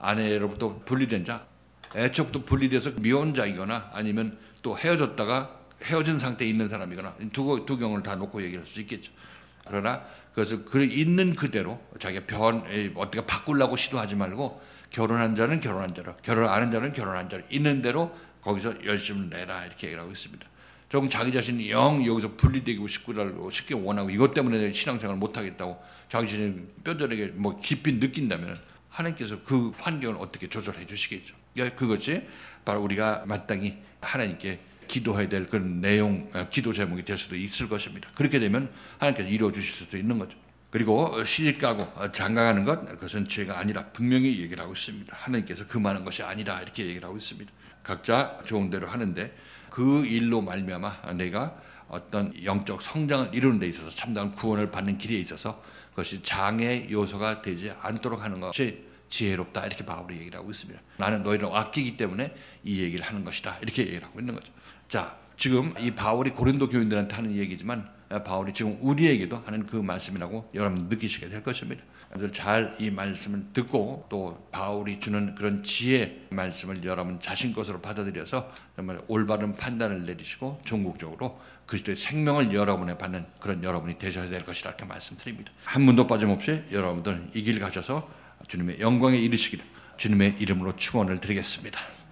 아내로부터 분리된 자 애초부터 분리돼서 미혼자이거나 아니면 또 헤어졌다가 헤어진 상태에 있는 사람이거나 두, 두 경우를 다 놓고 얘기할 수 있겠죠. 그러나 그것을 그 있는 그대로 자기가 변 어떻게 바꾸려고 시도하지 말고 결혼한 자는 결혼한 자로 결혼 안 한 자는 결혼한 자로 있는 대로 거기서 열심을 내라 이렇게 얘기를 하고 있습니다. 조금 자기 자신이 영 여기서 분리되고 싶고 쉽게 원하고 이것 때문에 신앙생활을 못하겠다고 자기 자신이 뼈저리게 뭐 깊이 느낀다면 하나님께서 그 환경을 어떻게 조절해 주시겠죠. 그것이 바로 우리가 마땅히 하나님께 기도해야 될 그런 내용, 기도 제목이 될 수도 있을 것입니다. 그렇게 되면 하나님께서 이루어 주실 수도 있는 거죠. 그리고 시집가고 장가가는 것 그것은 죄가 아니라 분명히 얘기를 하고 있습니다. 하나님께서 금하는 것이 아니라 이렇게 얘기를 하고 있습니다. 각자 좋은 대로 하는데 그 일로 말미암아 내가 어떤 영적 성장을 이루는 데 있어서 참다운 구원을 받는 길에 있어서 그것이 장애 요소가 되지 않도록 하는 것이 지혜롭다 이렇게 바울이 얘기를 하고 있습니다. 나는 너희를 아끼기 때문에 이 얘기를 하는 것이다 이렇게 얘기를 하고 있는 거죠. 자 지금 이 바울이 고린도 교인들한테 하는 얘기지만 바울이 지금 우리에게도 하는 그 말씀이라고 여러분 느끼시게 될 것입니다. 여러분들 잘 이 말씀을 듣고 또 바울이 주는 그런 지혜 말씀을 여러분 자신 것으로 받아들여서 정말 올바른 판단을 내리시고 종국적으로 그리스도의 생명을 여러분에 받는 그런 여러분이 되셔야 될 것이라 이렇게 말씀드립니다. 한 분도 빠짐없이 여러분들 이 길 가셔서 주님의 영광에 이르시기를 주님의 이름으로 축원을 드리겠습니다.